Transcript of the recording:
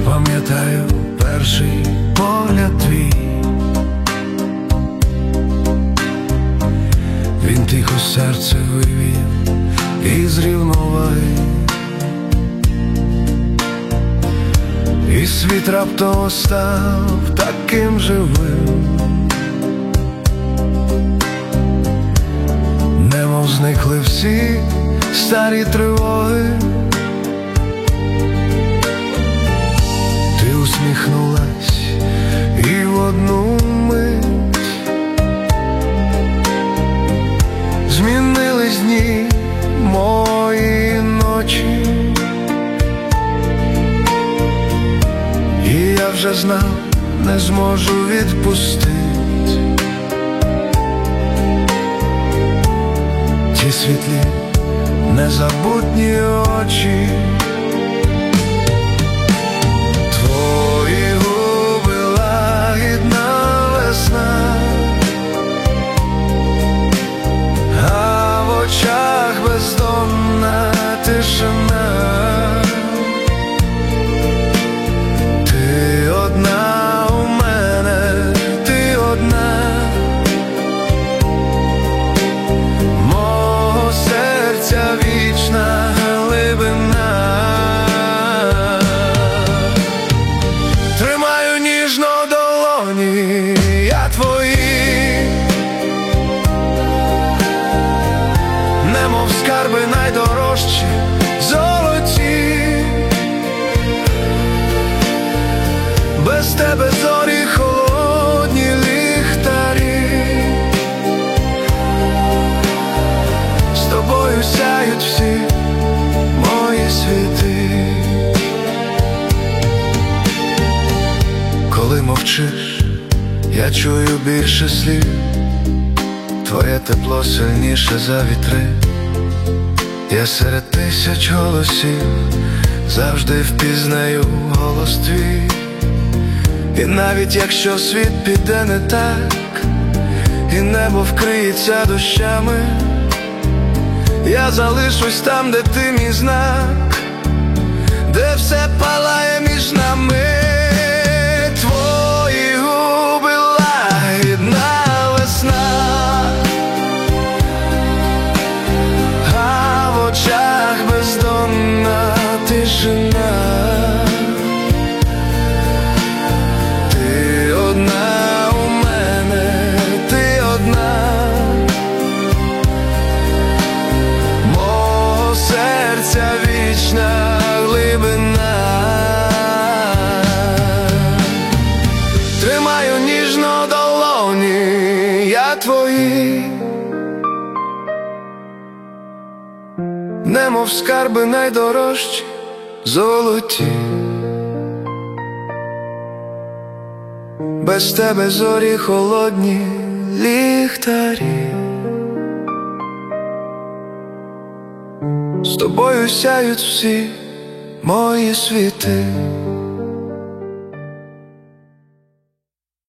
Пам'ятаю перший погляд твій, він тихо серце вивів із рівноваги, і світ раптом став таким живим, немов зникли всі старі тривоги. Ти усміхнулась і в одну мить змінились дні, мої ночі, і я вже знав, не зможу відпустить ті світлі, незабутні очі. Твої губи лагідна весна, а в очах бездонна тишина. Ти одна у мене, ти одна, мого серця вічна глибина. Тримаю ніжно долоні, я твої, немов скарби найдорожчі, золоті. Без тебе зорі холодні ліхтарі, з тобою сяють всі мої світи. Коли мовчиш, я чую більше слів, твоє тепло сильніше за вітри. Я серед тисяч голосів завжди впізнаю голос твій. І навіть якщо світ піде не так, і небо вкриється дощами, я залишусь там, де ти мій знак, де все палає між нами. Твої губи лагідна весна, а в очах бездонна тишина. Ти одна у мене, ти одна, мого серця вічна глибина. Тримаю ніжно долоні, я твої, немов скарби найдорожчі, золоті. Без тебе зорі холодні ліхтарі, з тобою сяють всі мої світи.